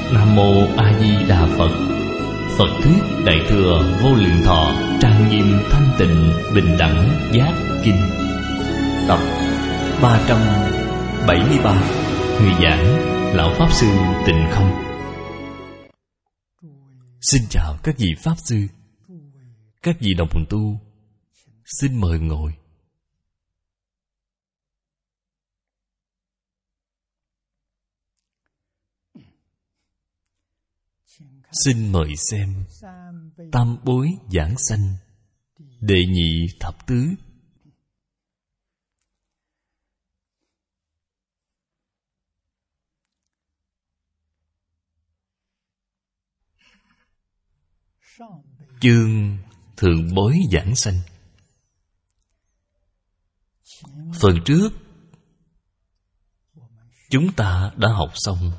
Nam Mô A Di Đà Phật. Phật thuyết Đại thừa Vô Lượng Thọ trang nghiêm thanh tịnh bình đẳng giác kinh, tập 373. Người giảng Lão Pháp Sư Tịnh Không. Xin chào các vị Pháp Sư, các vị đồng tu. Xin mời ngồi. Xin mời xem Tam Bối Giảng Sanh Đệ Nhị Thập Tứ. Chương Thượng Bối Giảng Sanh. Phần trước chúng ta đã học xong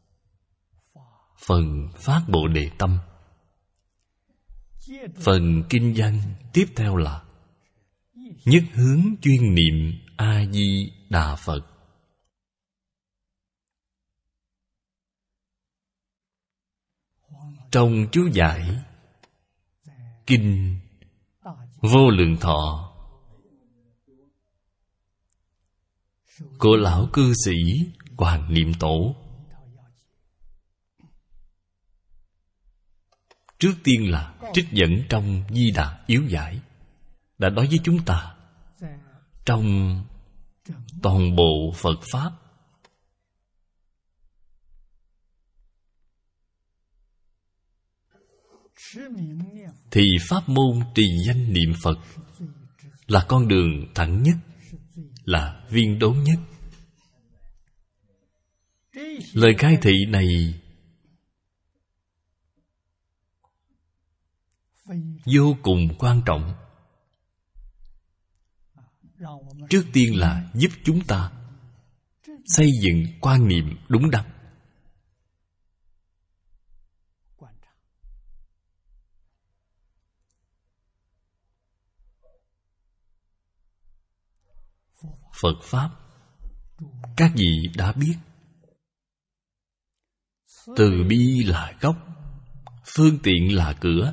phần Phát Bồ Đề Tâm. Phần kinh văn tiếp theo là nhất hướng chuyên niệm A Di Đà Phật. Trong chú giải kinh Vô Lượng Thọ của lão cư sĩ Hoàng Niệm Tổ, trước tiên là trích dẫn trong Di Đà Yếu Giải, đã nói với chúng ta trong toàn bộ Phật Pháp thì pháp môn trì danh niệm Phật là con đường thẳng nhất, là viên đốn nhất. Lời khai thị này vô cùng quan trọng. Trước tiên là giúp chúng ta xây dựng quan niệm đúng đắn. Phật Pháp các vị đã biết, từ bi là gốc, phương tiện là cửa.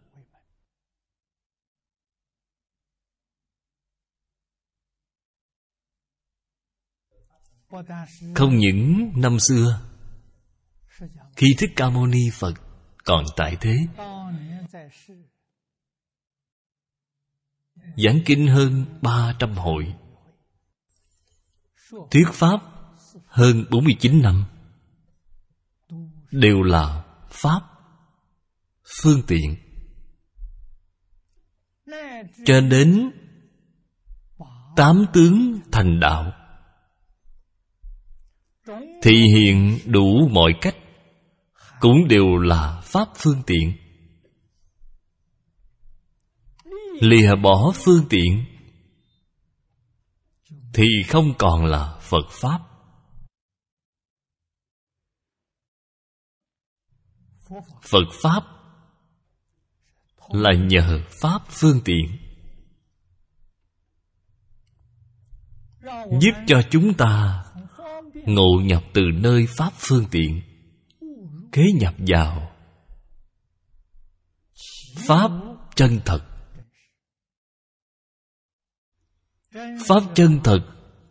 Không những năm xưa khi Thích Ca Mâu Ni Phật còn tại thế, giảng kinh hơn 300 hội, thuyết pháp hơn 49 năm, đều là pháp phương tiện. Cho đến 8 tướng thành đạo, thị hiện đủ mọi cách, cũng đều là pháp phương tiện. Lìa bỏ phương tiện thì không còn là Phật Pháp. Phật Pháp là nhờ pháp phương tiện, giúp cho chúng ta ngộ nhập từ nơi pháp phương tiện, kế nhập vào pháp chân thật. Pháp chân thật,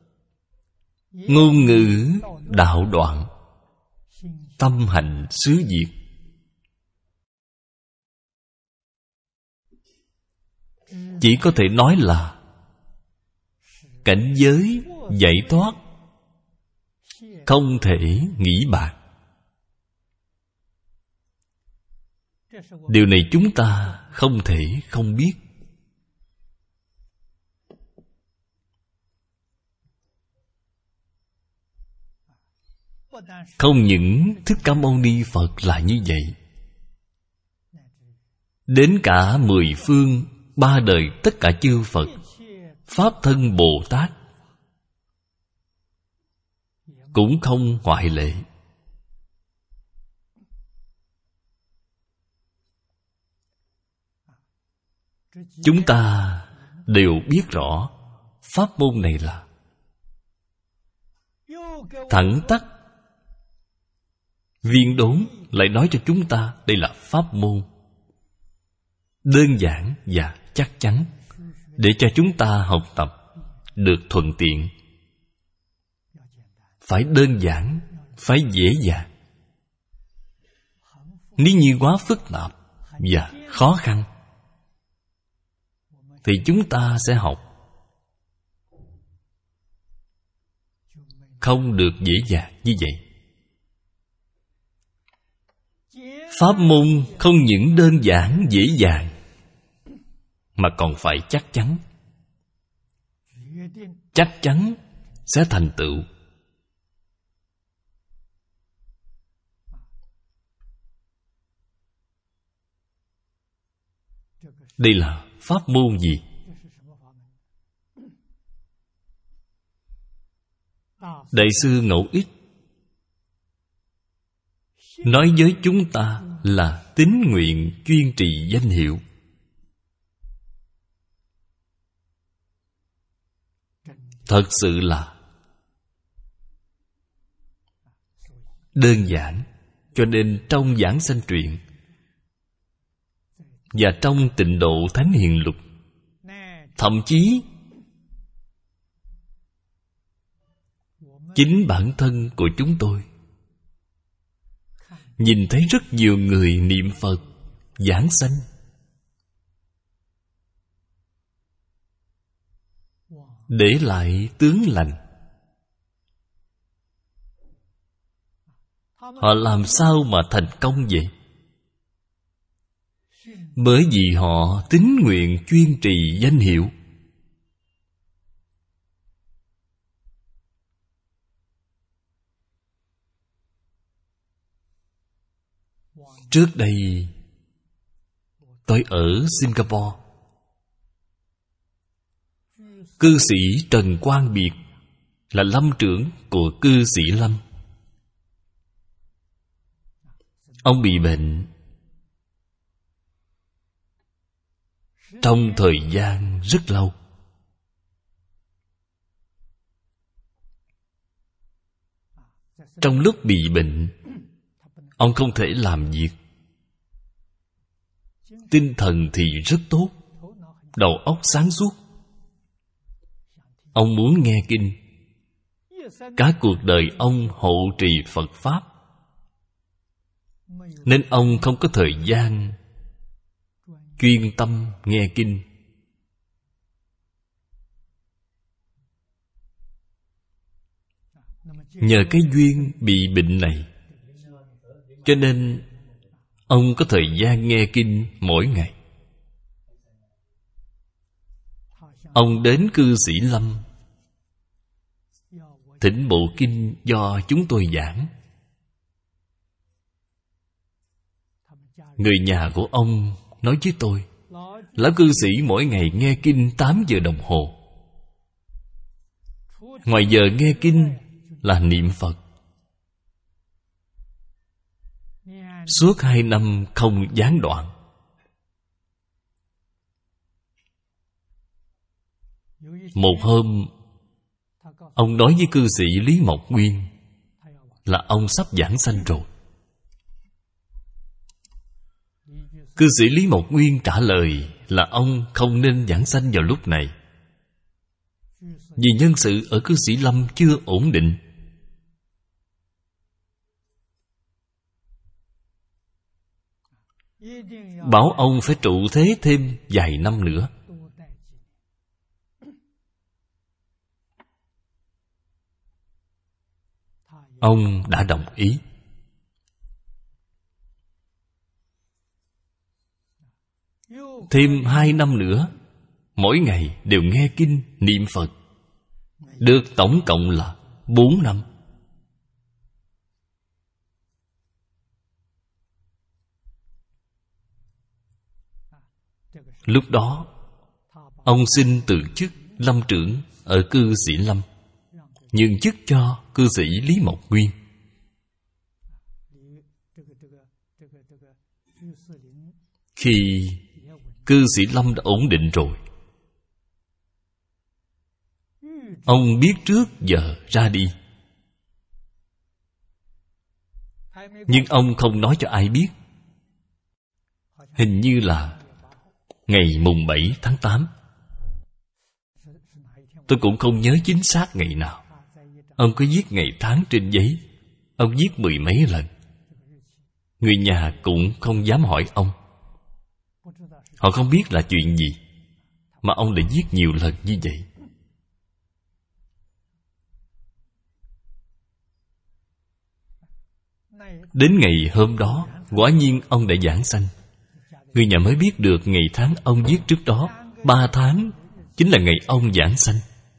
ngôn ngữ đạo đoạn, tâm hành xứ diệt. Chỉ có thể nói là cảnh giới giải thoát, không thể nghĩ bạc. Điều này chúng ta không thể không biết. Không những Thích Ca Mâu Ni Phật là như vậy, đến cả 10 phương 3 đời tất cả chư Phật, Pháp Thân Bồ Tát cũng không ngoại lệ. Chúng ta đều biết rõ pháp môn này là thẳng tắc Viên Đốn lại nói cho chúng ta đây là pháp môn đơn giản và chắc chắn, để cho chúng ta học tập được thuận tiện. Phải đơn giản, phải dễ dàng. Nếu như quá phức tạp và khó khăn thì chúng ta sẽ học không được dễ dàng như vậy. Pháp môn không những đơn giản dễ dàng mà còn phải chắc chắn. Chắc chắn sẽ thành tựu. Đây là pháp môn gì? Đại sư Ngẫu Ích nói với chúng ta là tín nguyện chuyên trì danh hiệu. Thật sự là đơn giản. Cho nên trong Giảng Sanh Truyện và trong Tịnh Độ Thánh Hiền Lục, thậm chí chính bản thân của chúng tôi nhìn thấy rất nhiều người niệm Phật giảng sanh, để lại tướng lành. Họ làm sao mà thành công vậy? Bởi vì họ tín nguyện chuyên trì danh hiệu. Trước đây tôi ở Singapore, cư sĩ Trần Quang Biệt là lâm trưởng của cư sĩ Lâm. Ông bị bệnh trong thời gian rất lâu. Trong lúc bị bệnh, ông không thể làm việc. Tinh thần thì rất tốt, đầu óc sáng suốt. Ông muốn nghe kinh. Cả cuộc đời ông hộ trì Phật Pháp, nên ông không có thời gian chuyên tâm nghe kinh. Nhờ cái duyên bị bệnh này, cho nên ông có thời gian nghe kinh mỗi ngày. Ông đến cư sĩ Lâm thỉnh bộ kinh do chúng tôi giảng. Người nhà của ông nói với tôi, lão cư sĩ mỗi ngày nghe kinh 8 giờ đồng hồ. Ngoài giờ nghe kinh là niệm Phật. Suốt 2 năm không gián đoạn. Một hôm, ông nói với cư sĩ Lý Mộc Nguyên là ông sắp giảng sanh rồi. Cư sĩ Lý Mộc Nguyên trả lời là ông không nên giảng sanh vào lúc này, vì nhân sự ở cư sĩ Lâm chưa ổn định. Bảo ông phải trụ thế thêm vài năm nữa. Ông đã đồng ý. Thêm 2 năm nữa, mỗi ngày đều nghe kinh niệm Phật, được tổng cộng là 4 năm. Lúc đó, ông xin từ chức lâm trưởng ở cư sĩ Lâm, nhường chức cho cư sĩ Lý Mộc Nguyên. Khi cư sĩ Lâm đã ổn định rồi, ông biết trước giờ ra đi. Nhưng ông không nói cho ai biết. Hình như là ngày mùng 7 tháng 8. Tôi cũng không nhớ chính xác ngày nào. Ông có viết ngày tháng trên giấy. Ông viết 10 mấy lần. Người nhà cũng không dám hỏi ông. Họ không biết là chuyện gì mà ông lại viết nhiều lần như vậy. Đến ngày hôm đó, quả nhiên ông đã giảng sanh. Người nhà mới biết được ngày tháng ông viết trước đó 3 tháng chính là ngày ông giảng sanh.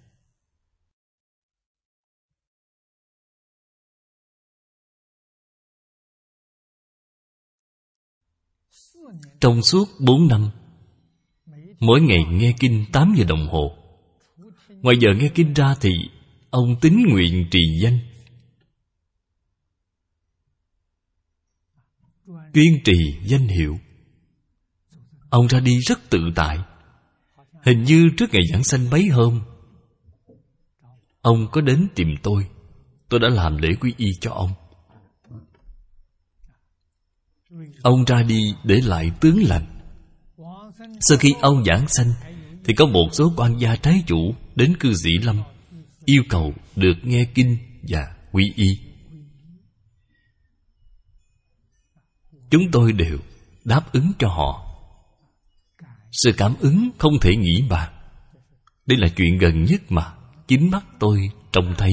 Trong suốt 4 năm, mỗi ngày nghe kinh 8 giờ đồng hồ. Ngoài giờ nghe kinh ra thì ông tín nguyện trì danh, chuyên trì danh hiệu. Ông ra đi rất tự tại. Hình như trước ngày giảng sanh mấy hôm, ông có đến tìm tôi. Tôi đã làm lễ quy y cho ông. Ông ra đi để lại tướng lành. Sau khi ông giảng sanh thì có một số quan gia trái chủ đến cư sĩ Lâm, yêu cầu được nghe kinh và quy y. Chúng tôi đều đáp ứng cho họ. Sự cảm ứng không thể nghĩ bàn. Đây là chuyện gần nhất mà chính mắt tôi trông thấy.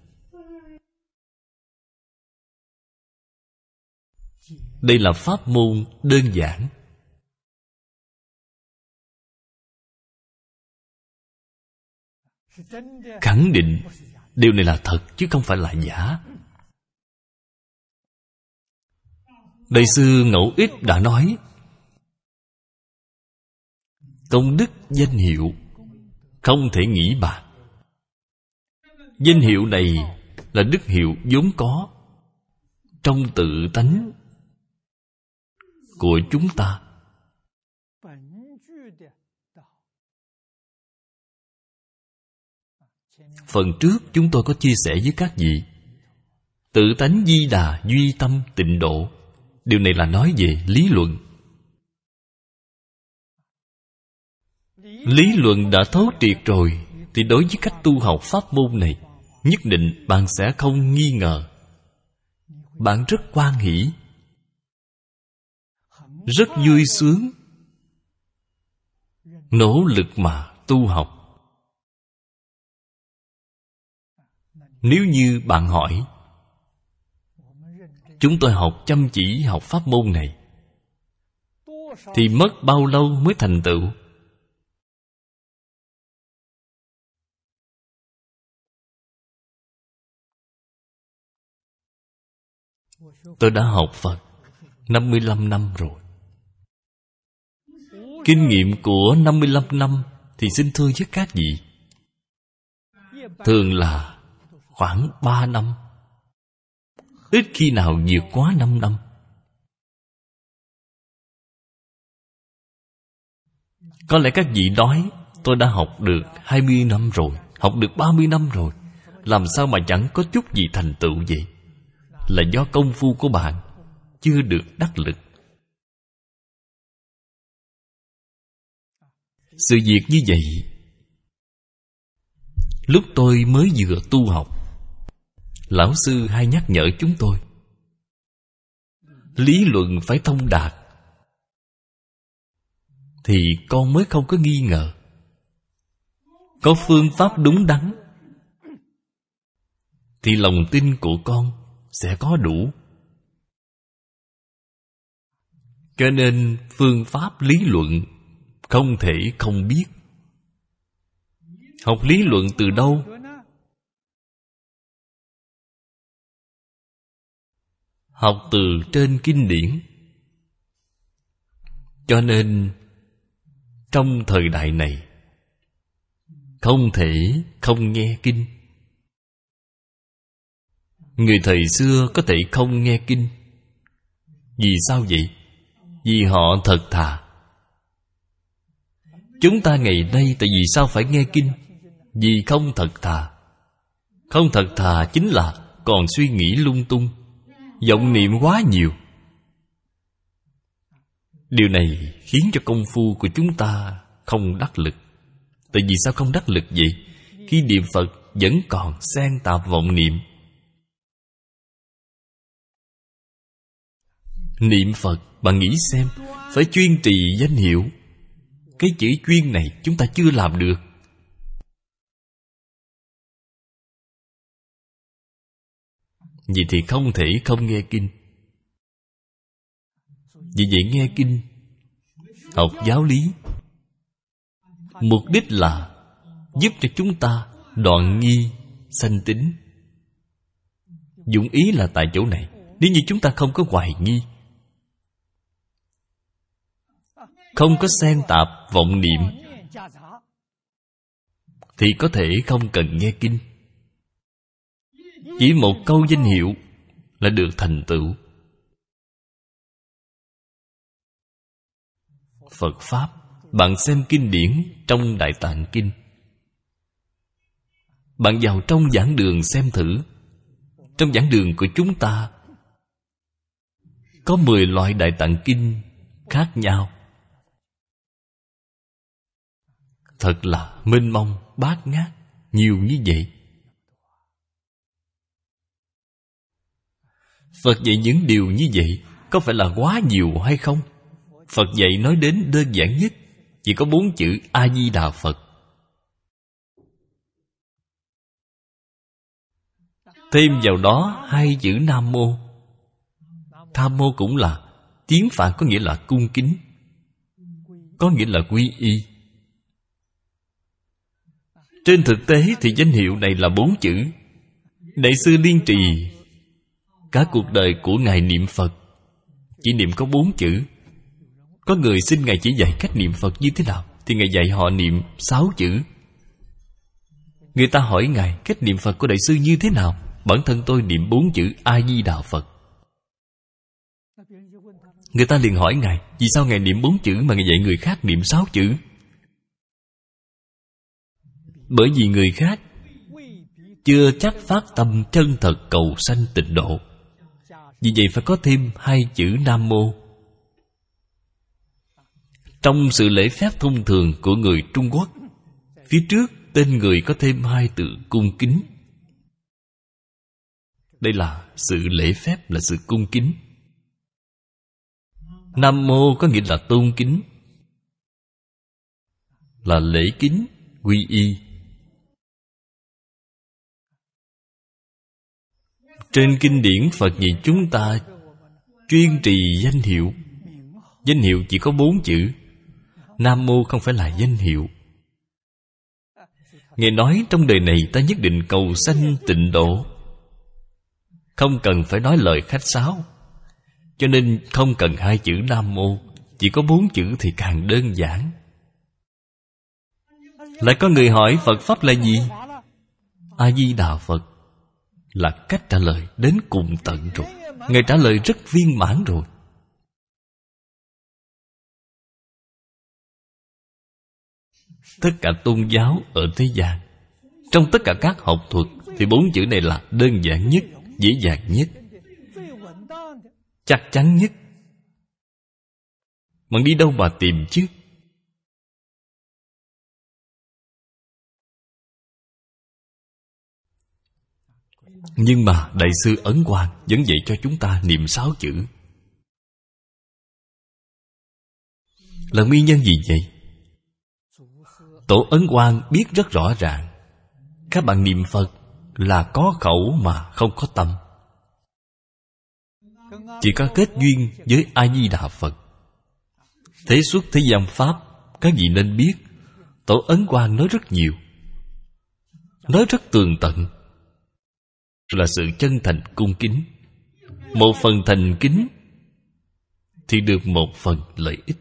Đây là pháp môn đơn giản. Khẳng định điều này là thật chứ không phải là giả. Đại sư Ngẫu Ích đã nói, công đức danh hiệu không thể nghĩ bàn. Danh hiệu này là đức hiệu vốn có trong tự tánh của chúng ta. Phần trước chúng tôi có chia sẻ với các vị, tự tánh Di Đà duy tâm tịnh độ. Điều này là nói về lý luận. Lý luận đã thấu triệt rồi thì đối với cách tu học pháp môn này, nhất định bạn sẽ không nghi ngờ. Bạn rất hoan hỷ, rất vui sướng, nỗ lực mà tu học. Nếu như bạn hỏi, chúng tôi học chăm chỉ học pháp môn này thì mất bao lâu mới thành tựu? Tôi đã học Phật 55 năm rồi. Kinh nghiệm của 55 năm thì xin thưa với các vị, thường là khoảng 3 năm, ít khi nào vượt quá 5 năm. Có lẽ các vị nói tôi đã học được 20 năm rồi, học được 30 năm rồi, làm sao mà chẳng có chút gì thành tựu vậy? Là do công phu của bạn chưa được đắc lực. Sự việc như vậy, lúc tôi mới vừa tu học, lão sư hay nhắc nhở chúng tôi, lý luận phải thông đạt thì con mới không có nghi ngờ. Có phương pháp đúng đắn thì lòng tin của con sẽ có đủ. Cho nên phương pháp lý luận không thể không biết. Học lý luận từ đâu? Học từ trên kinh điển. Cho nên trong thời đại này không thể không nghe kinh. Người thời xưa có thể không nghe kinh. Vì sao vậy? Vì họ thật thà. Chúng ta ngày nay tại vì sao phải nghe kinh? Vì không thật thà. Không thật thà chính là còn suy nghĩ lung tung. vọng niệm quá nhiều. Điều này khiến cho công phu của chúng ta không đắc lực. Tại vì sao không đắc lực vậy? Khi niệm Phật vẫn còn xen tạp vọng niệm. Niệm Phật, bạn nghĩ xem, phải chuyên trì danh hiệu. Cái chữ chuyên này chúng ta chưa làm được. Vì thì không thể không nghe kinh. Vì vậy nghe kinh, học giáo lý, mục đích là giúp cho chúng ta đoạn nghi sanh tính. Dụng ý là tại chỗ này. Nếu như chúng ta không có hoài nghi, không có xen tạp vọng niệm, thì có thể không cần nghe kinh. Chỉ một câu danh hiệu là được thành tựu. Phật Pháp, bạn xem kinh điển trong Đại Tạng Kinh. Bạn vào trong giảng đường xem thử. Trong giảng đường của chúng ta có 10 loại Đại Tạng Kinh khác nhau. Thật là mênh mông, bát ngát, nhiều như vậy. Phật dạy những điều như vậy có phải là quá nhiều hay không? Phật dạy nói đến đơn giản nhất chỉ có 4 chữ A-di-đà Phật. Thêm vào đó 2 chữ Nam Mô. Nam Mô cũng là tiếng Phạn, có nghĩa là cung kính, có nghĩa là quy y. Trên thực tế thì danh hiệu này là 4 chữ. Đại sư Liên Trì cả cuộc đời của Ngài niệm Phật chỉ niệm có 4 chữ. Có người xin Ngài chỉ dạy cách niệm Phật như thế nào, thì Ngài dạy họ niệm 6 chữ. Người ta hỏi Ngài cách niệm Phật của Đại sư như thế nào, bản thân tôi niệm 4 chữ A-di-đà Phật. Người ta liền hỏi Ngài, vì sao Ngài niệm 4 chữ mà Ngài dạy người khác niệm 6 chữ? Bởi vì người khác chưa chắc phát tâm chân thật cầu sanh tịnh độ. Vì vậy phải có thêm 2 chữ Nam Mô. Trong sự lễ phép thông thường của người Trung Quốc, phía trước tên người có thêm 2 từ cung kính. Đây là sự lễ phép, là sự cung kính. Nam Mô có nghĩa là tôn kính, là lễ kính, quy y. Trên kinh điển Phật dạy chúng ta chuyên trì danh hiệu. Danh hiệu chỉ có 4 chữ. Nam Mô không phải là danh hiệu. Ngài nói trong đời này ta nhất định cầu sanh tịnh độ, không cần phải nói lời khách sáo. Cho nên không cần 2 chữ Nam Mô, chỉ có 4 chữ thì càng đơn giản. Lại có người hỏi Phật Pháp là gì? A-di-đà Phật là cách trả lời đến cùng tận rồi. Ngài trả lời rất viên mãn rồi. Tất cả tôn giáo ở thế gian, trong tất cả các học thuật, thì 4 chữ này là đơn giản nhất, dễ dàng nhất, chắc chắn nhất. Bạn đi đâu mà tìm chứ? Nhưng mà Đại sư Ấn Quang vẫn dạy cho chúng ta niệm 6 chữ. Là nguyên nhân gì vậy? Tổ Ấn Quang biết rất rõ ràng, các bạn niệm Phật là có khẩu mà không có tâm, chỉ có kết duyên với A-di-đà Phật. Thế xuất thế gian Pháp, các vị nên biết, Tổ Ấn Quang nói rất nhiều, nói rất tường tận, là sự chân thành cung kính. Một phần thành kính thì được 1 phần lợi ích,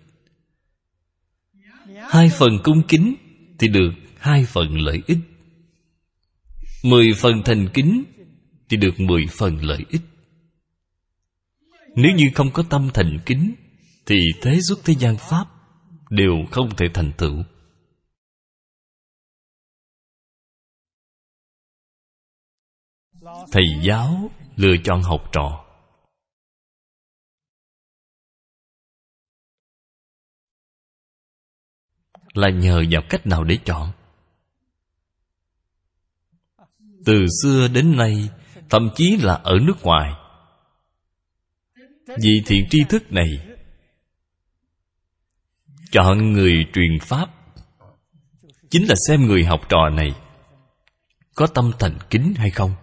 2 phần cung kính thì được 2 phần lợi ích, 10 phần thành kính thì được 10 phần lợi ích. Nếu như không có tâm thành kính thì thế xuất thế gian Pháp đều không thể thành tựu. Thầy giáo lựa chọn học trò là nhờ vào cách nào để chọn. Từ xưa đến nay, thậm chí là ở nước ngoài, vị thiện tri thức này chọn người truyền pháp chính là xem người học trò này có tâm thành kính hay không.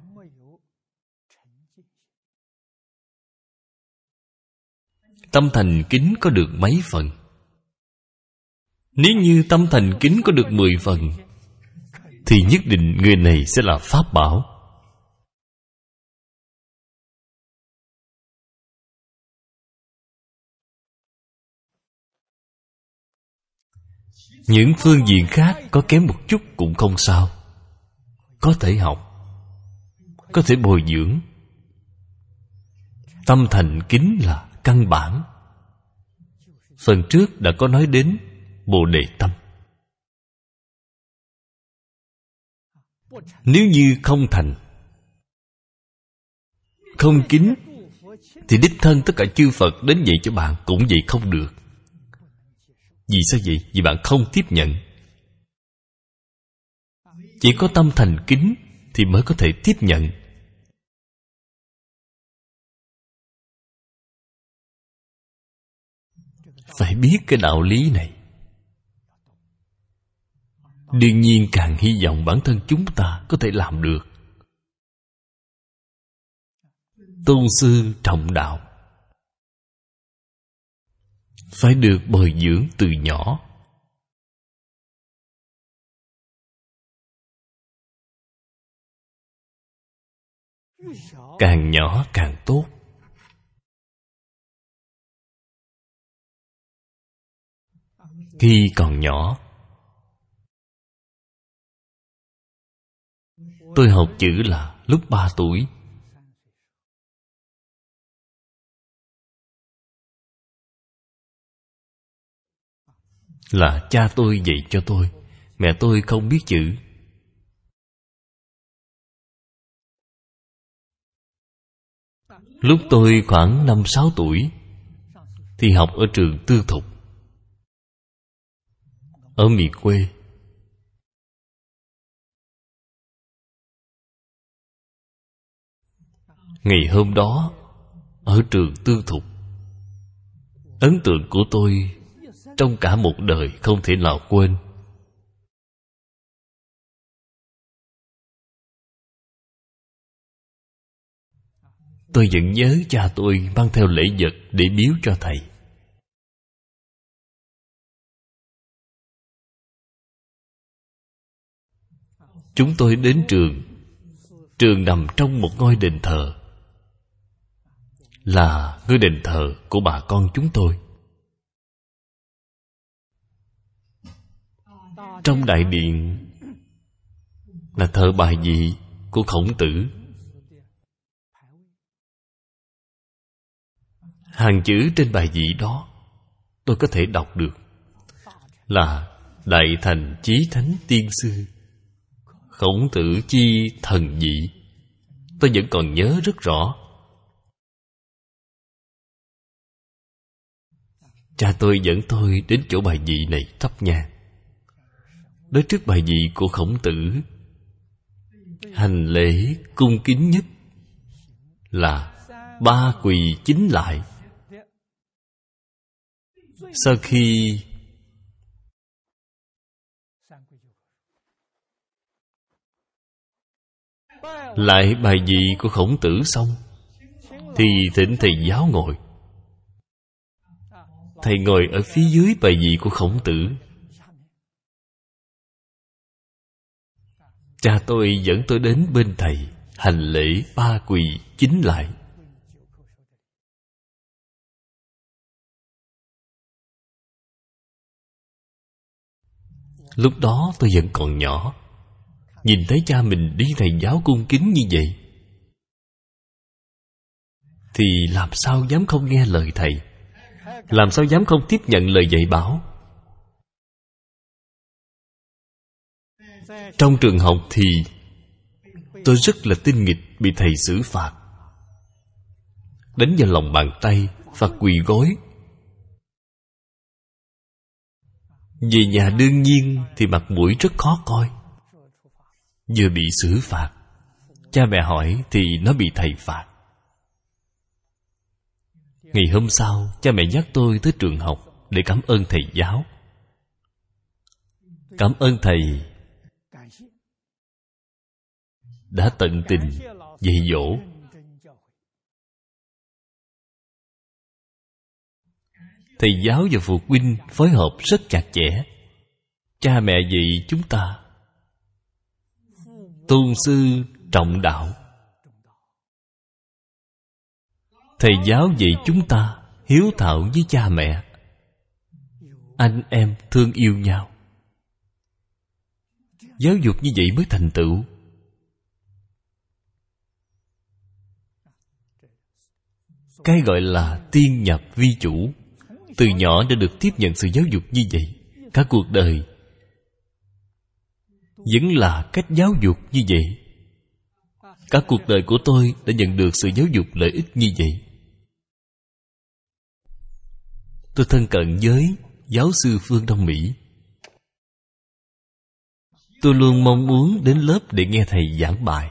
Tâm thành kính có được mấy phần? Nếu như tâm thành kính có được 10 phần, thì nhất định người này sẽ là pháp bảo. Những phương diện khác có kém một chút cũng không sao, có thể học, có thể bồi dưỡng. Tâm thành kính là căn bản. Phần trước đã có nói đến Bồ Đề tâm. Nếu như không thành, không kính, thì đích thân tất cả chư Phật đến dạy cho bạn cũng vậy không được. Vì sao vậy? Vì bạn không tiếp nhận. Chỉ có tâm thành kính thì mới có thể tiếp nhận. Phải biết cái đạo lý này. Đương nhiên càng hy vọng bản thân chúng ta có thể làm được. Tôn sư trọng đạo phải được bồi dưỡng từ nhỏ. Càng nhỏ càng tốt. Khi còn nhỏ, tôi học chữ là lúc 3 tuổi. Là cha tôi dạy cho tôi. Mẹ tôi không biết chữ. Lúc tôi khoảng 5-6 tuổi thì học ở trường tư thục ở miền quê. Ngày hôm đó ở trường tư thục, ấn tượng của tôi trong cả một đời không thể nào quên. Tôi vẫn nhớ cha tôi mang theo lễ vật để biếu cho thầy. Chúng tôi đến trường. Trường nằm trong một ngôi đền thờ, là ngôi đền thờ của bà con chúng tôi. Trong đại điện là thờ bài vị của Khổng Tử. Hàng chữ trên bài vị đó tôi có thể đọc được, là Đại thành chí thánh tiên sư, Khổng Tử chi thần vị. Tôi vẫn còn nhớ rất rõ. Cha tôi dẫn tôi đến chỗ bài vị này thắp nhang. Đến trước bài vị của Khổng Tử, hành lễ cung kính nhất là 3 quỳ chính lại. Sau khi lại bài vị của Khổng Tử xong, thì thỉnh thầy giáo ngồi. Thầy ngồi ở phía dưới bài vị của Khổng Tử. Cha tôi dẫn tôi đến bên thầy, hành lễ 3 quỳ chính lại. Lúc đó tôi vẫn còn nhỏ, nhìn thấy cha mình đi thầy giáo cung kính như vậy, thì làm sao dám không nghe lời thầy, làm sao dám không tiếp nhận lời dạy bảo. Trong trường học thì tôi rất là tinh nghịch, bị thầy xử phạt, đánh vào lòng bàn tay, phạt quỳ gối. Về nhà đương nhiên thì mặt mũi rất khó coi. Vừa bị xử phạt, cha mẹ hỏi thì nó bị thầy phạt. Ngày hôm sau, cha mẹ dắt tôi tới trường học để cảm ơn thầy giáo. Cảm ơn thầy đã tận tình dạy dỗ. Thầy giáo và phụ huynh phối hợp rất chặt chẽ. Cha mẹ dạy chúng ta tôn sư trọng đạo. Thầy giáo dạy chúng ta hiếu thảo với cha mẹ. Anh em thương yêu nhau. Giáo dục như vậy mới thành tựu. Cái gọi là tiên nhập vi chủ, từ nhỏ đã được tiếp nhận sự giáo dục như vậy. Cả cuộc đời vẫn là cách giáo dục như vậy. Cả cuộc đời của tôi đã nhận được sự giáo dục lợi ích như vậy. Tôi thân cận với giáo sư phương Đông Mỹ. Tôi luôn mong muốn đến lớp để nghe thầy giảng bài.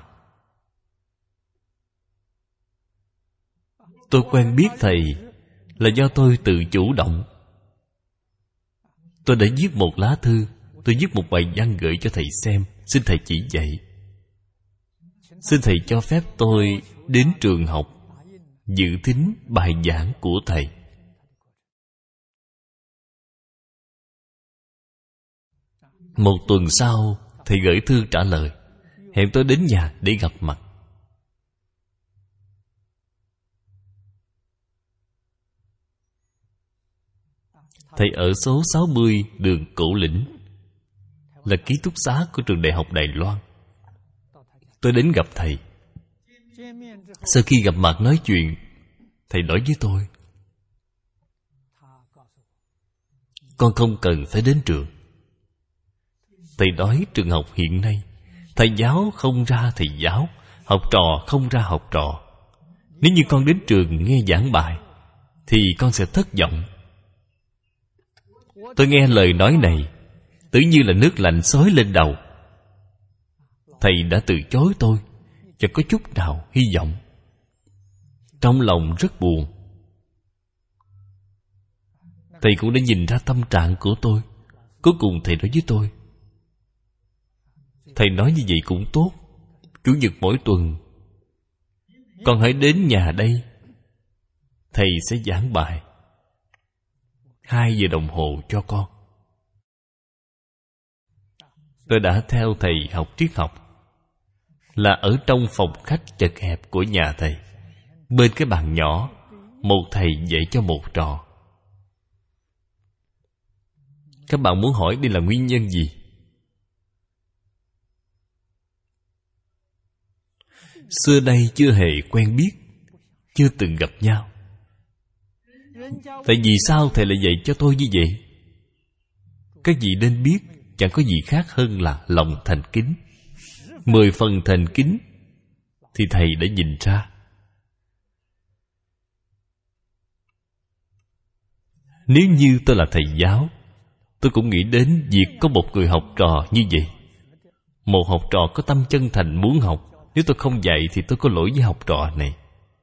Tôi quen biết thầy là do tôi tự chủ động. Tôi đã viết một lá thư. Tôi viết một bài văn gửi cho thầy xem, xin thầy chỉ dạy. Xin thầy cho phép tôi đến trường học dự thính bài giảng của thầy. Một tuần sau, thầy gửi thư trả lời, hẹn tôi đến nhà để gặp mặt. Thầy ở số 60 đường Cổ Lĩnh, là ký túc xá của trường Đại học Đài Loan. Tôi đến gặp thầy. Sau khi gặp mặt nói chuyện, thầy nói với tôi, con không cần phải đến trường. Thầy nói trường học hiện nay, thầy giáo không ra thầy giáo, học trò không ra học trò. Nếu như con đến trường nghe giảng bài, thì con sẽ thất vọng. Tôi nghe lời nói này, tự như là nước lạnh xối lên đầu. Thầy đã từ chối tôi, chẳng có chút nào hy vọng. Trong lòng rất buồn. Thầy cũng đã nhìn ra tâm trạng của tôi. Cuối cùng thầy nói với tôi, thầy nói như vậy cũng tốt. Chủ nhật mỗi tuần con hãy đến nhà đây, thầy sẽ giảng bài 2 giờ đồng hồ cho con. Tôi đã theo thầy học triết học, là ở trong phòng khách chật hẹp của nhà thầy. Bên cái bàn nhỏ, một thầy dạy cho một trò. Các bạn muốn hỏi đây là nguyên nhân gì? Xưa đây chưa hề quen biết, chưa từng gặp nhau. Tại vì sao thầy lại dạy cho tôi như vậy? Các vị nên biết, chẳng có gì khác hơn là lòng thành kính. 10 phần thành kính thì thầy đã nhìn ra. Nếu như tôi là thầy giáo, tôi cũng nghĩ đến việc có một người học trò như vậy. Một học trò có tâm chân thành muốn học. Nếu tôi không dạy thì tôi có lỗi với học trò này.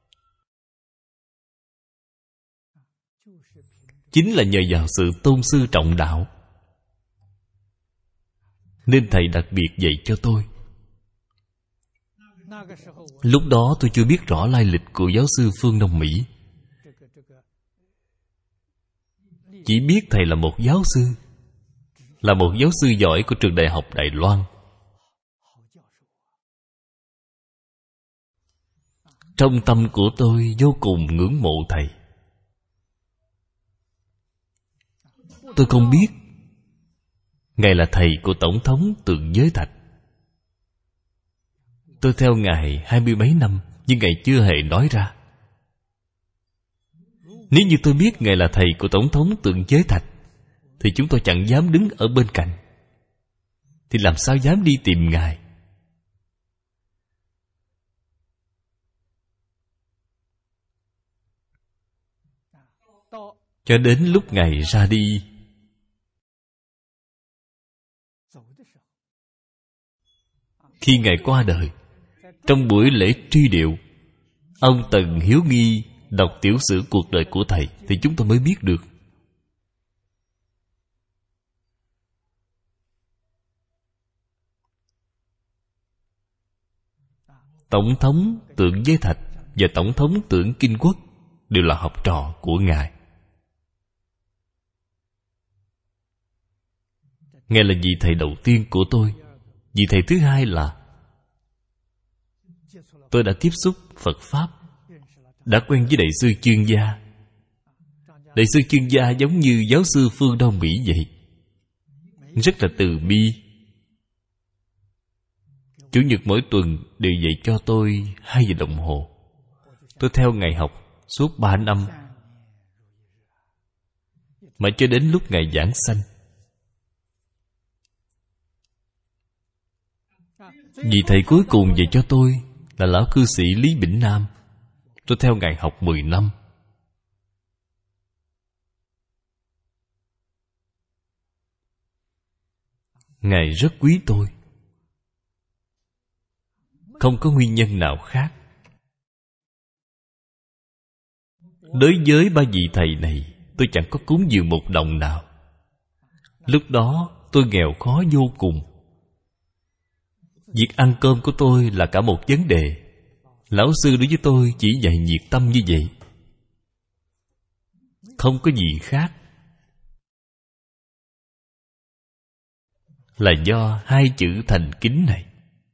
Chính là nhờ vào sự tôn sư trọng đạo, nên thầy đặc biệt dạy cho tôi. Lúc đó tôi chưa biết rõ lai lịch của giáo sư phương Đông Mỹ. Chỉ biết thầy là một giáo sư, là một giáo sư giỏi của trường Đại học Đài Loan. Trong tâm của tôi vô cùng ngưỡng mộ thầy. Tôi không biết Ngài là thầy của Tổng thống Tượng Giới Thạch. Tôi theo Ngài 20 mấy năm, nhưng Ngài chưa hề nói ra. Nếu như tôi biết Ngài là thầy của Tổng thống Tượng Giới Thạch, thì chúng tôi chẳng dám đứng ở bên cạnh. Thì làm sao dám đi tìm Ngài? Cho đến lúc Ngài ra đi, Khi Ngài qua đời, trong buổi lễ truy điệu, ông Tần Hiếu Nghi đọc tiểu sử cuộc đời của Thầy, thì chúng tôi mới biết được. Tổng thống Tượng Giới Thạch và Tổng thống Tưởng Kinh Quốc đều là học trò của Ngài. Ngài là vị thầy đầu tiên của tôi. Vị thầy thứ hai là tôi đã tiếp xúc Phật Pháp, đã quen với Đại sư Chương Gia. Đại sư Chương Gia giống như giáo sư phương Đông Mỹ vậy, rất là từ bi. Chủ nhật mỗi tuần đều dạy cho tôi 2 giờ đồng hồ. Tôi theo Ngài học suốt 3 năm, mãi cho đến lúc Ngài giảng sanh. Vị thầy cuối cùng dạy cho tôi là lão cư sĩ Lý Bỉnh Nam. Tôi theo Ngài học 10 năm. Ngài rất quý tôi, không có nguyên nhân nào khác. Đối với 3 vị thầy này, tôi chẳng có cúng dường một đồng nào. Lúc đó tôi nghèo khó vô cùng. Việc ăn cơm của tôi là cả một vấn đề. Lão sư đối với tôi chỉ dạy nhiệt tâm như vậy, không có gì khác. Là do 2 chữ thành kính này.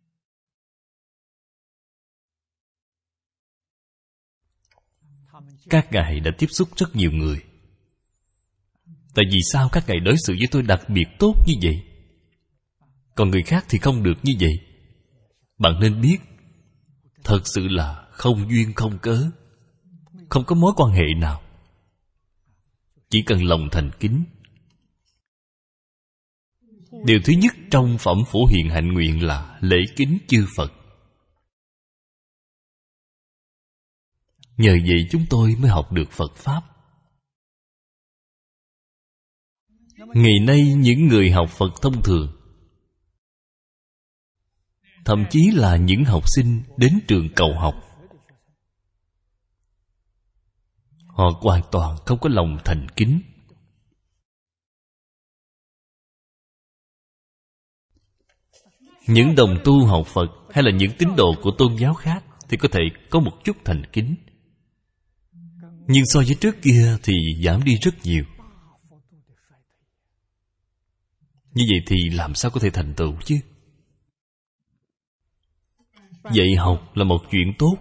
Các ngài đã tiếp xúc rất nhiều người. Tại vì sao các ngài đối xử với tôi đặc biệt tốt như vậy, còn người khác thì không được như vậy? Bạn nên biết, thật sự là không duyên không cớ, không có mối quan hệ nào. Chỉ cần lòng thành kính. Điều thứ nhất trong phẩm Phổ Hiền Hạnh Nguyện là lễ kính chư Phật. Nhờ vậy chúng tôi mới học được Phật Pháp. Ngày nay những người học Phật thông thường, thậm chí là những học sinh đến trường cầu học, họ hoàn toàn không có lòng thành kính. Những đồng tu học Phật hay là những tín đồ của tôn giáo khác thì có thể có một chút thành kính, nhưng so với trước kia thì giảm đi rất nhiều. Như vậy thì làm sao có thể thành tựu chứ? Dạy học là một chuyện tốt,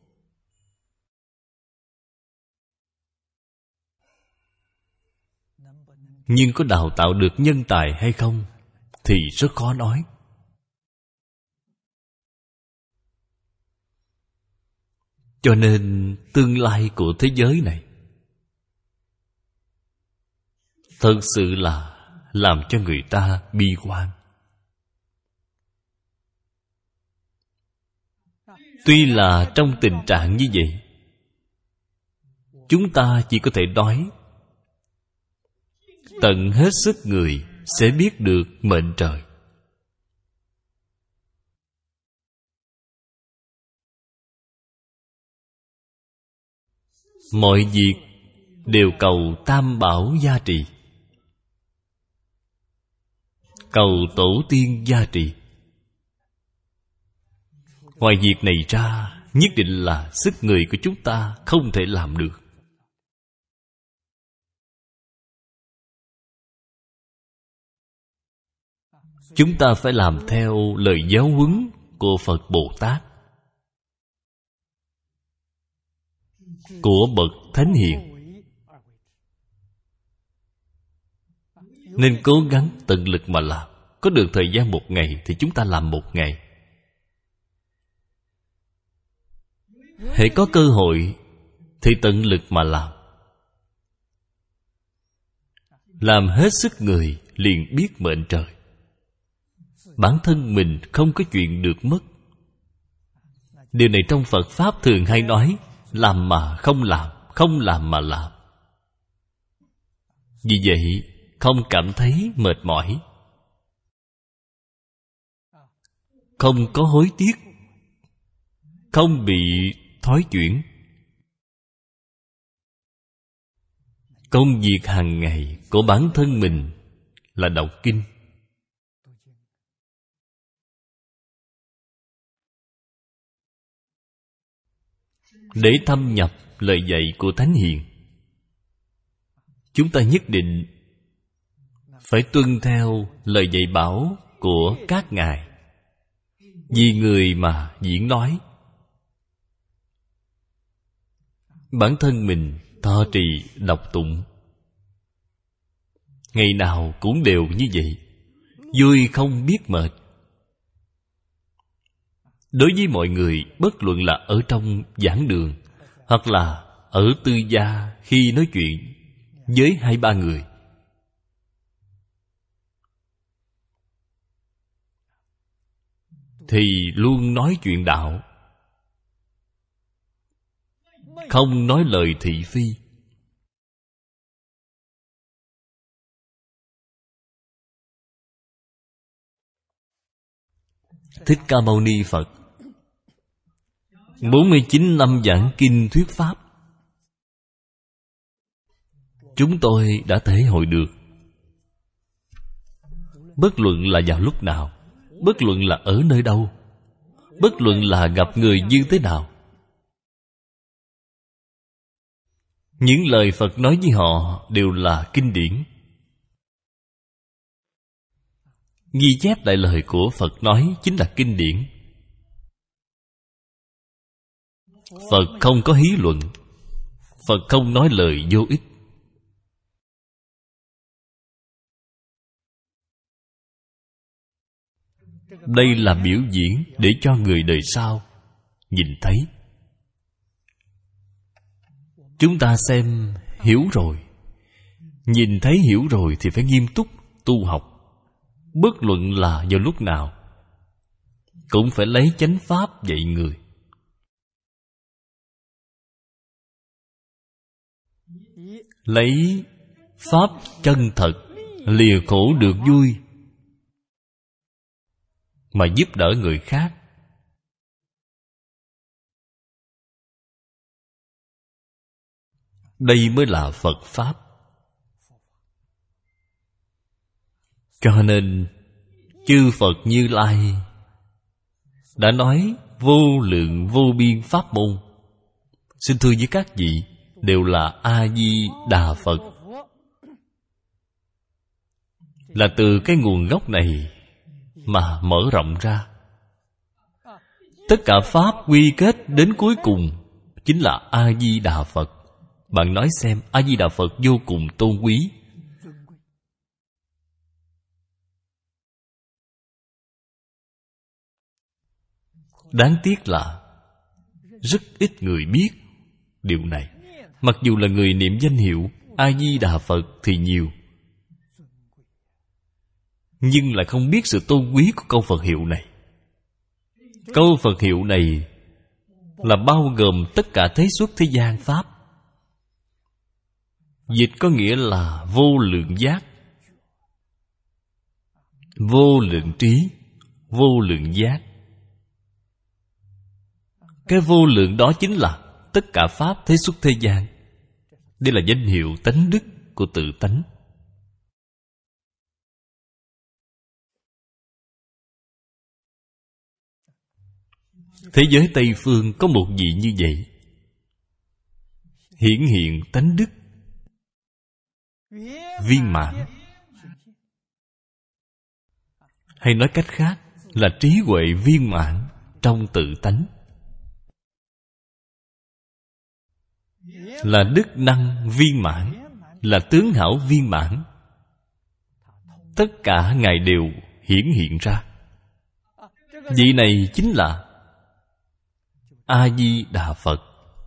nhưng có đào tạo được nhân tài hay không thì rất khó nói. Cho nên tương lai của thế giới này thật sự là làm cho người ta bi quan. Tuy là trong tình trạng như vậy, chúng ta chỉ có thể nói tận hết sức người sẽ biết được mệnh trời. Mọi việc đều cầu Tam Bảo gia trì, cầu Tổ tiên gia trì. Ngoài việc này ra, nhất định là sức người của chúng ta không thể làm được. Chúng ta phải làm theo lời giáo huấn của Phật Bồ Tát, của bậc Thánh Hiền. Nên cố gắng tận lực mà làm. Có được thời gian 1 ngày thì chúng ta làm 1 ngày. Hễ có cơ hội thì tận lực mà làm. Làm hết sức người liền biết mệnh trời. Bản thân mình không có chuyện được mất. Điều này trong Phật Pháp thường hay nói, làm mà không làm, không làm mà làm. Vì vậy không cảm thấy mệt mỏi. không có hối tiếc, không bị thói chuyển. Công việc hàng ngày của bản thân mình là đọc kinh. Để thâm nhập lời dạy của Thánh Hiền, chúng ta nhất định phải tuân theo lời dạy bảo của các ngài. Vì người mà diễn nói, bản thân mình thọ trì đọc tụng, ngày nào cũng đều như vậy, vui không biết mệt. Đối với mọi người, bất luận là ở trong giảng đường hoặc là ở tư gia khi nói chuyện với 2-3 người, thì luôn nói chuyện đạo, không nói lời thị phi. Thích Ca Mâu Ni Phật 49 năm giảng kinh thuyết pháp, chúng tôi đã thể hội được. Bất luận là vào lúc nào, bất luận là ở nơi đâu, bất luận là gặp người như thế nào, những lời Phật nói với họ đều là kinh điển. Ghi chép lại lời của Phật nói chính là kinh điển. Phật không có hí luận, Phật không nói lời vô ích. Đây là biểu diễn để cho người đời sau nhìn thấy. Chúng ta xem hiểu rồi, nhìn thấy hiểu rồi thì phải nghiêm túc tu học. Bất luận là vào lúc nào, cũng phải lấy chánh pháp dạy người. Lấy pháp chân thật lìa khổ được vui mà giúp đỡ người khác. Đây mới là Phật Pháp. Cho nên chư Phật Như Lai đã nói vô lượng vô biên pháp môn. Xin thưa với các vị, đều là A-di-đà Phật. Là từ cái nguồn gốc này mà mở rộng ra. Tất cả pháp quy kết đến cuối cùng chính là A-di-đà Phật. Bạn nói xem, A-di-đà Phật vô cùng tôn quý. Đáng tiếc là rất ít người biết điều này. Mặc dù là người niệm danh hiệu A-di-đà Phật thì nhiều, nhưng lại không biết sự tôn quý của câu Phật hiệu này. Câu Phật hiệu này là bao gồm tất cả thế xuất thế gian pháp. Dịch có nghĩa là vô lượng giác, vô lượng trí, vô lượng giác. Cái vô lượng đó chính là tất cả pháp thế xuất thế gian. Đây là danh hiệu tánh đức của tự tánh. Thế giới Tây Phương có một vị như vậy, hiển hiện tánh đức viên mãn. Hay nói cách khác là trí huệ viên mãn trong tự tánh, là đức năng viên mãn, là tướng hảo viên mãn. Tất cả Ngài đều hiển hiện ra. Vị này chính là A-di-đà Phật.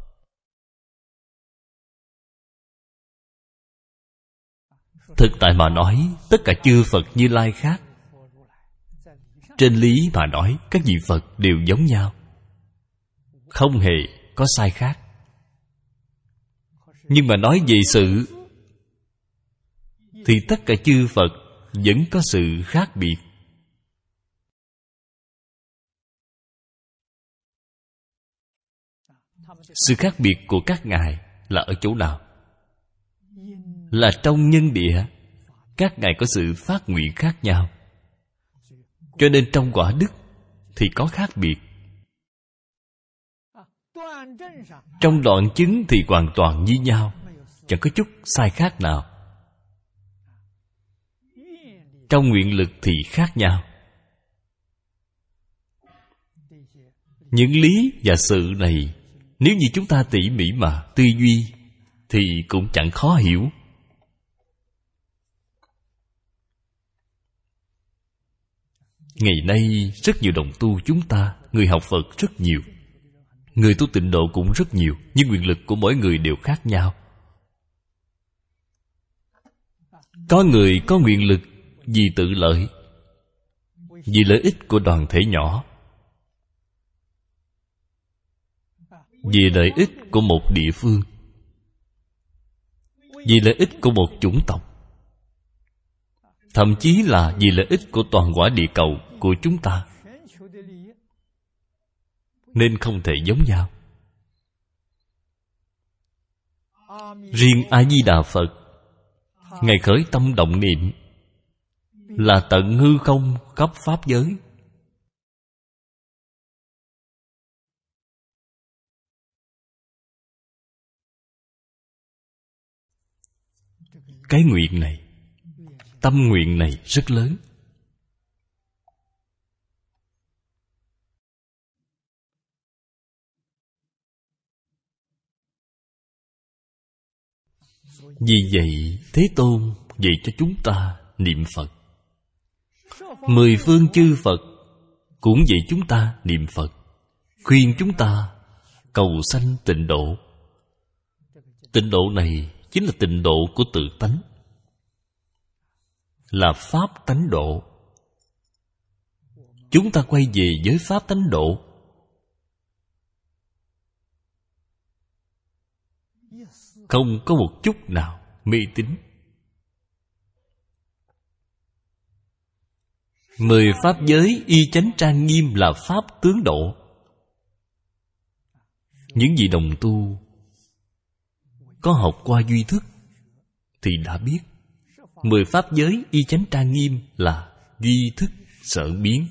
Thực tại mà nói, tất cả chư Phật Như Lai khác, trên lý mà nói, các vị Phật đều giống nhau, không hề có sai khác. Nhưng mà nói về sự thì tất cả chư Phật vẫn có sự khác biệt. Sự khác biệt của các ngài là ở chỗ nào? Là trong nhân địa, các ngài có sự phát nguyện khác nhau, cho nên trong quả đức thì có khác biệt. Trong đoạn chứng thì hoàn toàn như nhau, chẳng có chút sai khác nào. Trong nguyện lực thì khác nhau. Những lý và sự này, nếu như chúng ta tỉ mỉ mà tư duy thì cũng chẳng khó hiểu. Ngày nay rất nhiều đồng tu chúng ta, người học Phật rất nhiều, người tu tịnh độ cũng rất nhiều, nhưng nguyện lực của mỗi người đều khác nhau. Có người có nguyện lực vì tự lợi, vì lợi ích của đoàn thể nhỏ, vì lợi ích của một địa phương, vì lợi ích của một chủng tộc, thậm chí là vì lợi ích của toàn quả địa cầu của chúng ta, nên không thể giống nhau. Riêng A-di-đà Phật, Ngài khởi tâm động niệm là tận hư không khắp pháp giới. Cái nguyện này, tâm nguyện này rất lớn. Vì vậy Thế Tôn dạy cho chúng ta niệm Phật. 10 phương chư Phật cũng dạy chúng ta niệm Phật, khuyên chúng ta cầu sanh tịnh độ. Tịnh độ này chính là tịnh độ của tự tánh, là pháp tánh độ. Chúng ta quay về với pháp tánh độ, không có một chút nào mê tín. 10 pháp giới y chánh trang nghiêm là pháp tướng độ. Những gì đồng tu có học qua duy thức thì đã biết 10 pháp giới y chánh trang nghiêm là duy thức sở biến.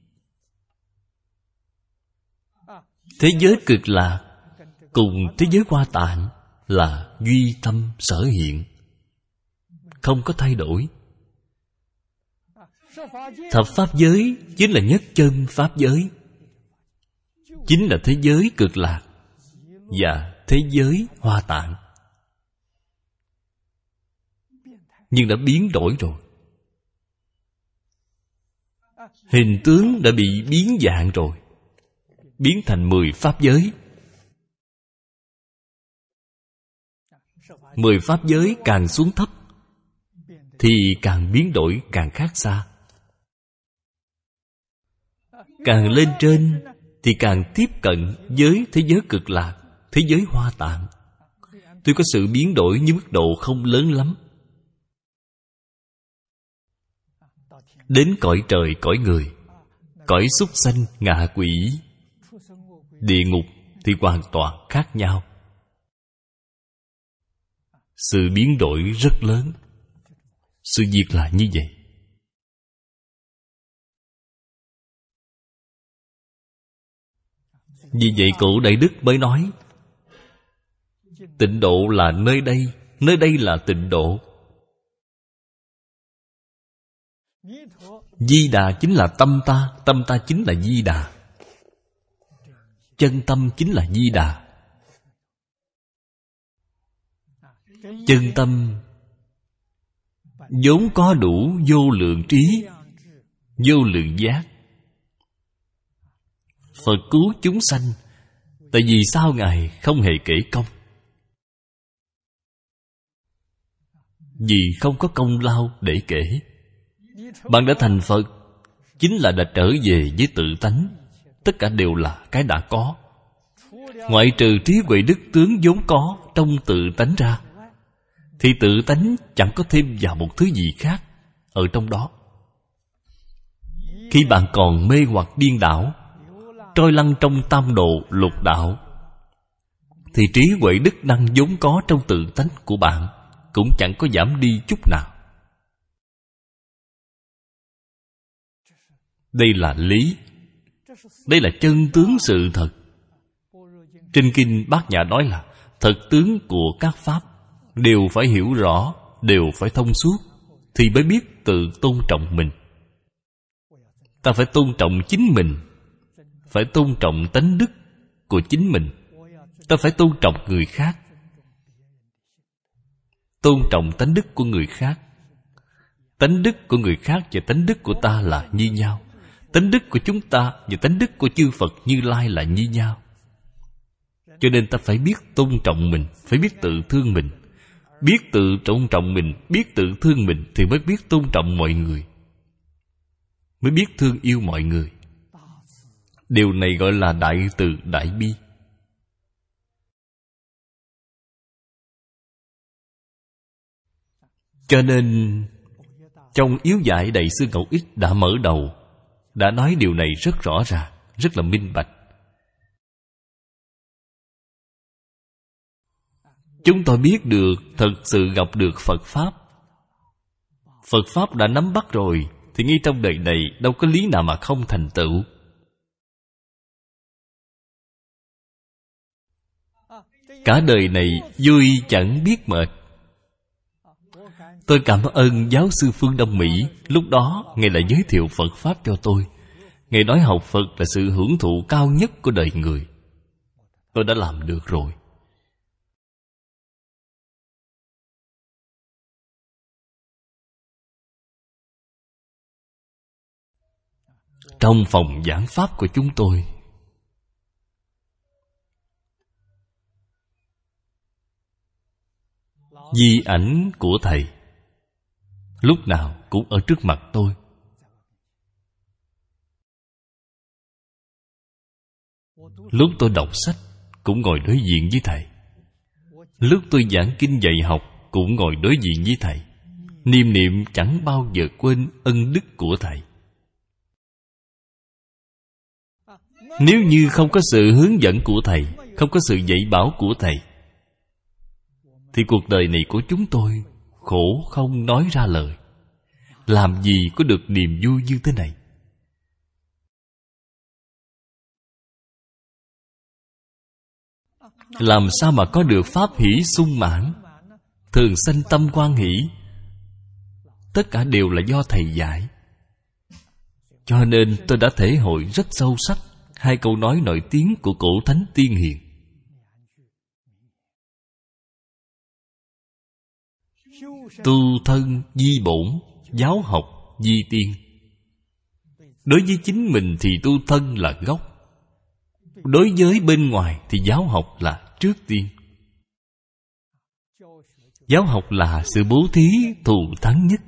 Thế giới cực lạc cùng thế giới Hoa Tạng là duy tâm sở hiện, không có thay đổi. Thập pháp giới chính là nhất chân pháp giới, chính là thế giới cực lạc và thế giới Hoa Tạng. Nhưng đã biến đổi rồi. Hình tướng đã bị biến dạng rồi, biến thành 10 pháp giới. 10 pháp giới càng xuống thấp thì càng biến đổi càng khác xa. Càng lên trên thì càng tiếp cận với thế giới cực lạc, thế giới Hoa Tạng. Tuy có sự biến đổi nhưng mức độ không lớn lắm. Đến cõi trời, cõi người, cõi súc sanh, ngạ quỷ, địa ngục thì hoàn toàn khác nhau. Sự biến đổi rất lớn. Sự việc là như vậy. Vì vậy Cụ Đại Đức mới nói tịnh độ là nơi đây, nơi đây là tịnh độ. Di Đà chính là tâm ta, tâm ta chính là Di Đà. Chân tâm chính là Di Đà. Chân tâm vốn có đủ vô lượng trí, vô lượng giác. Phật cứu chúng sanh, tại vì sao Ngài không hề kể công? Vì không có công lao để kể. Bạn đã thành Phật chính là đã trở về với tự tánh. Tất cả đều là cái đã có, ngoại trừ trí huệ đức tướng vốn có trong tự tánh ra, thì tự tánh chẳng có thêm vào một thứ gì khác ở trong đó. Khi bạn còn mê hoặc điên đảo, trôi lăn trong tam độ lục đạo, thì trí huệ đức năng vốn có trong tự tánh của bạn cũng chẳng có giảm đi chút nào. Đây là lý, đây là chân tướng sự thật. Trên kinh Bát Nhã nói là thật tướng của các pháp đều phải hiểu rõ, đều phải thông suốt, thì mới biết tự tôn trọng mình. Ta phải tôn trọng chính mình, phải tôn trọng tánh đức của chính mình. Ta phải tôn trọng người khác, tôn trọng tánh đức của người khác. Tánh đức của người khác và tánh đức của ta là như nhau. Tánh đức của chúng ta và tánh đức của chư Phật Như Lai là như nhau. Cho nên ta phải biết tôn trọng mình, phải biết tự thương mình. Biết tự tôn trọng mình, biết tự thương mình thì mới biết tôn trọng mọi người, mới biết thương yêu mọi người. Điều này gọi là đại từ đại bi. Cho nên trong Yếu Giải Đại sư Ngẫu Ích đã mở đầu, đã nói điều này rất rõ ràng, rất là minh bạch. Chúng tôi biết được, thật sự gặp được Phật Pháp. Phật Pháp đã nắm bắt rồi, thì ngay trong đời này đâu có lý nào mà không thành tựu. Cả đời này vui chẳng biết mệt. Tôi cảm ơn giáo sư Phương Đông Mỹ. Lúc đó Ngài lại giới thiệu Phật Pháp cho tôi. Ngài nói học Phật là sự hưởng thụ cao nhất của đời người. Tôi đã làm được rồi. Trong phòng giảng Pháp của chúng tôi, di ảnh của Thầy lúc nào cũng ở trước mặt tôi. Lúc tôi đọc sách cũng ngồi đối diện với Thầy. Lúc tôi giảng kinh dạy học cũng ngồi đối diện với Thầy. Niệm niệm chẳng bao giờ quên ân đức của Thầy. Nếu như không có sự hướng dẫn của Thầy, không có sự dạy bảo của Thầy, thì cuộc đời này của chúng tôi khổ không nói ra lời. Làm gì có được niềm vui như thế này? Làm sao mà có được pháp hỷ sung mãn, thường sanh tâm quan hỷ? Tất cả đều là do Thầy dạy. Cho nên tôi đã thể hội rất sâu sắc hai câu nói nổi tiếng của cổ thánh tiên hiền: tu thân di bổn, giáo học di tiên. Đối với chính mình thì tu thân là gốc, đối với bên ngoài thì giáo học là trước tiên. Giáo học là sự bố thí thù thắng nhất,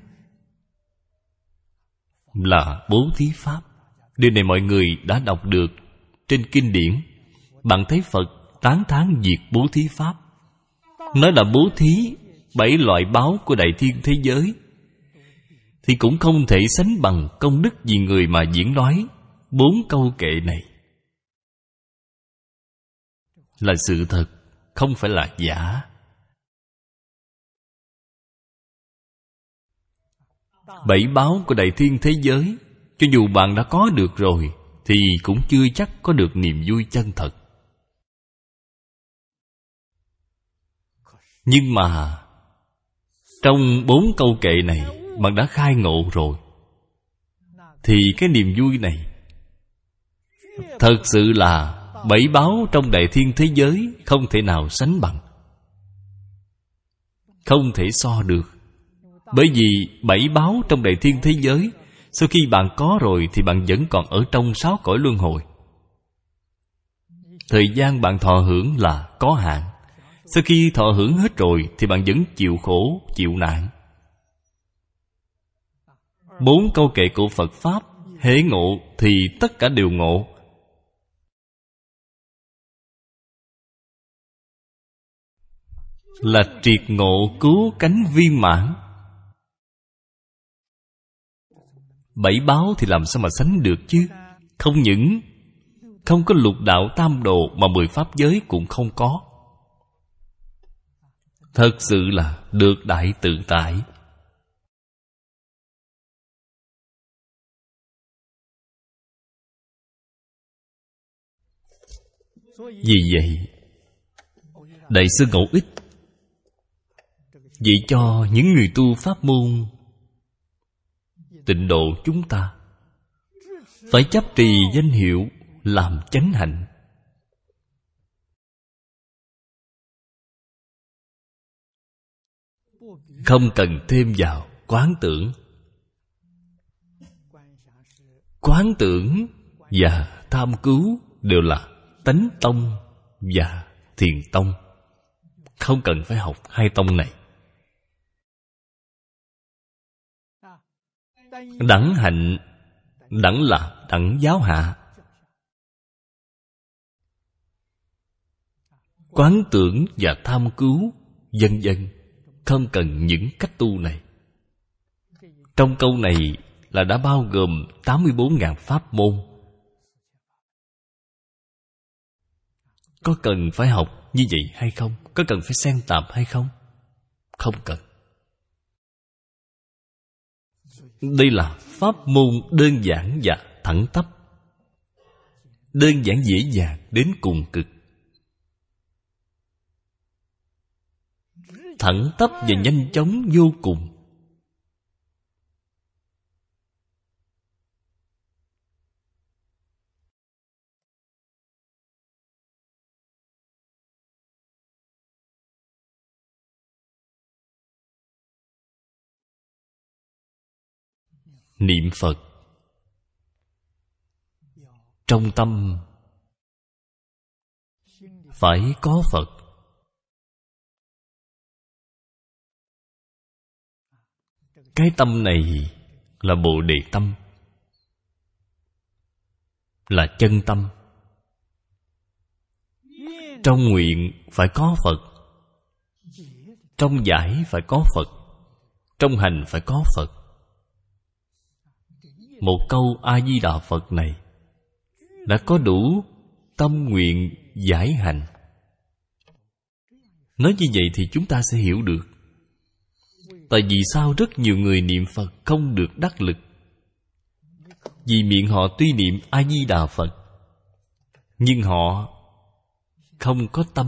là bố thí pháp. Điều này mọi người đã đọc được trên kinh điển. Bạn thấy Phật tán thán việc bố thí pháp, nói là bố thí 7 loại báo của đại thiên thế giới, thì cũng không thể sánh bằng công đức vì người mà diễn nói 4 câu kệ này. Là sự thật, không phải là giả. Bảy báo của đại thiên thế giới, cho dù bạn đã có được rồi thì cũng chưa chắc có được niềm vui chân thật. Nhưng mà trong 4 câu kệ này bạn đã khai ngộ rồi, thì cái niềm vui này thật sự là 7 báo trong đại thiên thế giới không thể nào sánh bằng, không thể so được. Bởi vì 7 báo trong đại thiên thế giới, sau khi bạn có rồi thì bạn vẫn còn ở trong 6 cõi luân hồi. Thời gian bạn thọ hưởng là có hạn. Sau khi thọ hưởng hết rồi thì bạn vẫn chịu khổ, chịu nạn. 4 câu kệ của Phật Pháp, hễ ngộ thì tất cả đều ngộ. Là triệt ngộ cứu cánh viên mãn. 7 báo thì làm sao mà sánh được chứ? Không những không có lục đạo tam đồ mà 10 pháp giới cũng không có. thật sự là được đại tự tại. Vì vậy, Đại sư Ngẫu Ích vì cho những người tu pháp môn Tịnh độ chúng ta phải chấp trì danh hiệu làm chánh hạnh. Không cần thêm vào quán tưởng. Quán tưởng và tham cứu đều là tánh tông và thiền tông. Không cần phải học hai tông này. Đẳng hạnh, đẳng là đẳng giáo hạ. Quán tưởng và tham cứu, vân vân, không cần những cách tu này. Trong câu này là đã bao gồm 84.000 pháp môn. Có cần phải học như vậy hay không? Có cần phải xen tạp hay không? Không cần. Đây là pháp môn đơn giản và thẳng tắp. Đơn giản dễ dàng đến cùng cực. Thẳng tắp và nhanh chóng vô cùng. Niệm Phật, trong tâm phải có Phật. Cái tâm này là Bồ Đề tâm, là chân tâm. Trong nguyện phải có Phật, trong giải phải có Phật, trong hành phải có Phật. Một câu A-di-đà Phật này đã có đủ tâm nguyện giải hành. Nói như vậy thì chúng ta sẽ hiểu được tại vì sao rất nhiều người niệm Phật không được đắc lực. Vì miệng họ tuy niệm A-di-đà Phật, nhưng họ không có tâm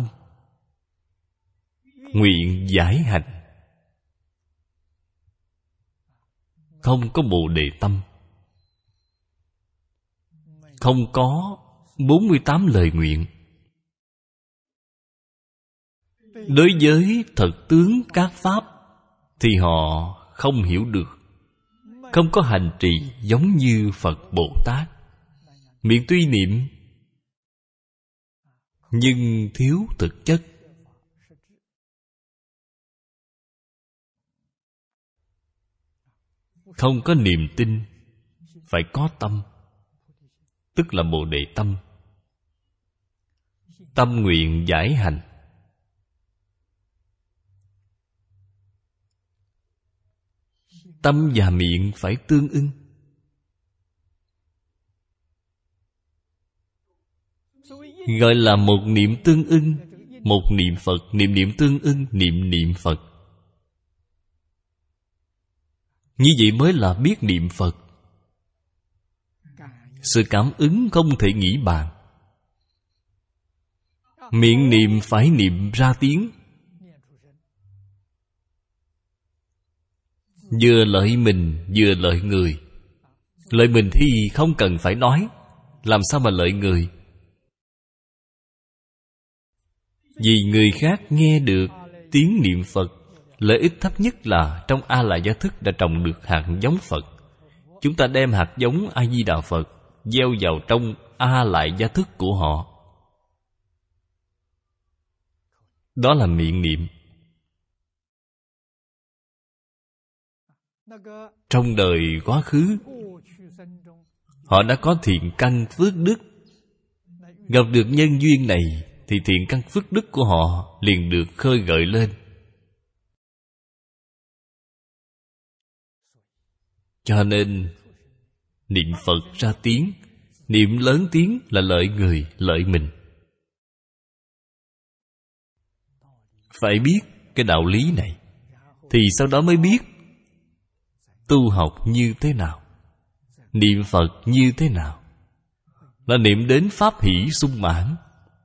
nguyện giải hành, không có Bồ Đề tâm, không có 48 lời nguyện. Đối với thật tướng các pháp thì họ không hiểu được, không có hành trì giống như Phật Bồ Tát. Miệng tuy niệm nhưng thiếu thực chất. Không có niềm tin, phải có tâm, tức là Bồ Đề tâm. Tâm nguyện giải hành. Tâm và miệng phải tương ưng. Gọi là một niệm tương ưng. Một niệm Phật, niệm niệm tương ưng, niệm niệm Phật. Như vậy mới là biết niệm Phật. Sự cảm ứng không thể nghĩ bàn. Miệng niệm phải niệm ra tiếng. Vừa lợi mình, vừa lợi người. Lợi mình thì không cần phải nói, làm sao mà lợi người? Vì người khác nghe được tiếng niệm Phật, lợi ích thấp nhất là trong A-lại gia thức đã trồng được hạt giống Phật. Chúng ta đem hạt giống A-di-đà Phật gieo vào trong A-lại gia thức của họ. Đó là miệng niệm. Trong đời quá khứ, họ đã có thiện căn phước đức. Gặp được nhân duyên này thì thiện căn phước đức của họ liền được khơi gợi lên. Cho nên niệm Phật ra tiếng, niệm lớn tiếng là lợi người, lợi mình. Phải biết cái đạo lý này, thì sau đó mới biết tu học như thế nào, niệm Phật như thế nào, là niệm đến pháp hỷ sung mãn.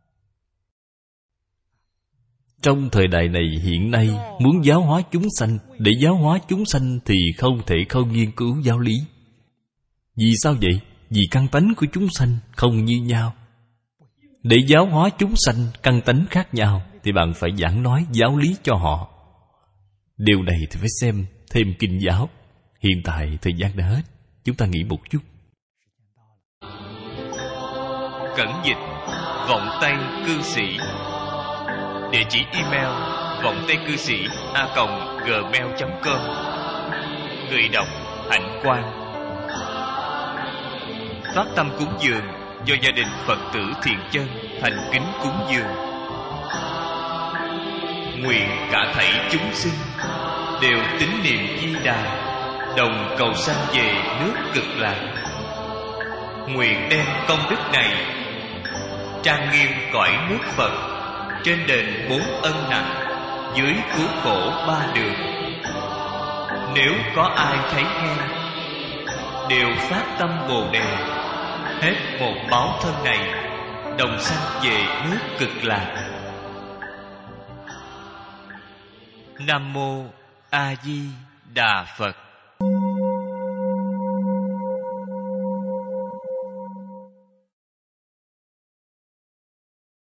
Trong thời đại này hiện nay, muốn giáo hóa chúng sanh, để giáo hóa chúng sanh thì không thể không nghiên cứu giáo lý. Vì sao vậy? Vì căn tánh của chúng sanh không như nhau. Để giáo hóa chúng sanh căn tánh khác nhau, thì bạn phải giảng nói giáo lý cho họ. Điều này thì phải xem thêm kinh giáo. Hiện tại thời gian đã hết, chúng ta nghĩ một chút. Cẩn dịch Vọng Tây Cư Sĩ. Địa chỉ email vongtaicư sĩ@gmail.com. Người đọc Hạnh Quang. Phát tâm cúng dường do gia đình Phật tử Thiện Chân thành kính cúng dường. Nguyện cả thảy chúng sinh đều tín niệm Di Đà, đồng cầu sanh về nước Cực Lạc. Nguyện đem công đức này trang nghiêm cõi nước Phật, trên đền 4 ân nặng, dưới cứu khổ 3 đường. Nếu có ai thấy nghe, đều phát tâm Bồ Đề, hết một báo thân này, đồng sanh về nước Cực Lạc. Nam mô A Di Đà Phật.